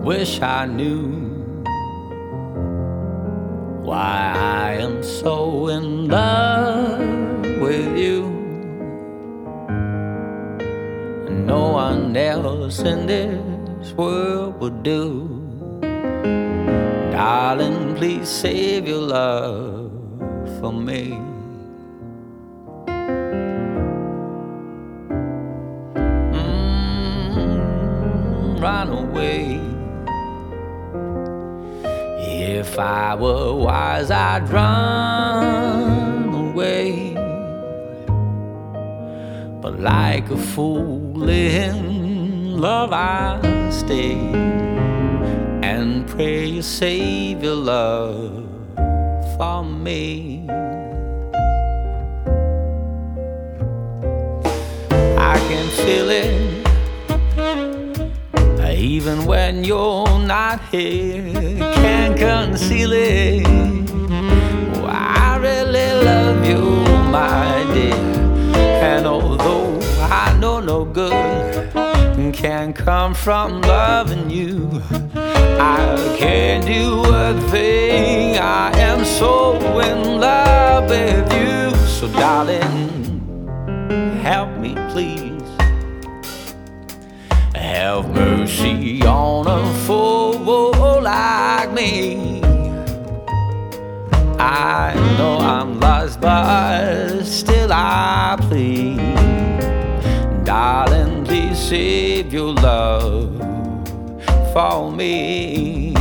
Wish I knew why I am so in love with you. No one else in this world would do. Darling, please save your love for me. Run away. If I were wise, I'd run away. But like a fool in love, I stay and pray you save your love for me. I can feel it even when you're not here, can't conceal it. Oh, I really love you, my dear. And although I know no good can come from loving you, I can't do a thing. I am so in love with you. So darling, help me please. Have mercy on a fool like me. I know I'm lost, but still I plead. Darling, please save your love for me.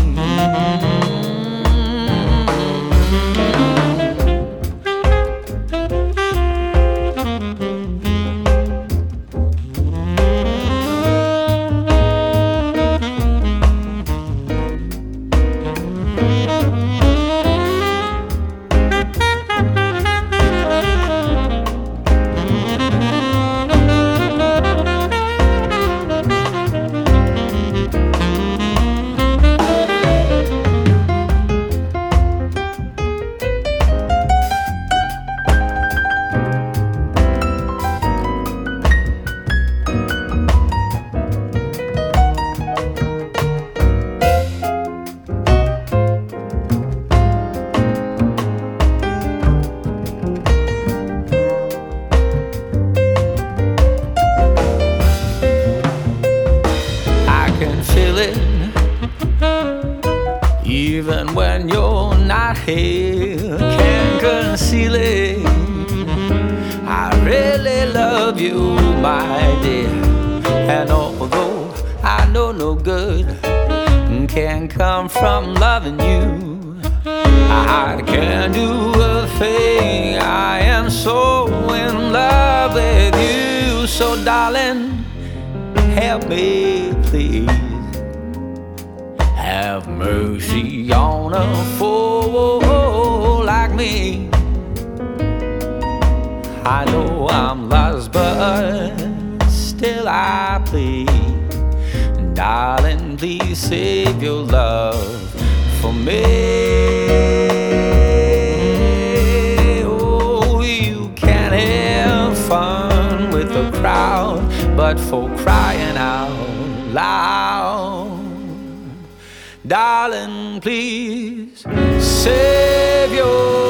Even when you're not here, can't conceal it. I really love you, my dear. And although I know no good can come from loving you, I can't do a thing. I am so in love with you. So darling, help me please. Have mercy on a fool like me. I know I'm lost, but still I plead. Darling, please save your love for me. Oh, you can have fun with the crowd, but for crying out loud, darling, please save your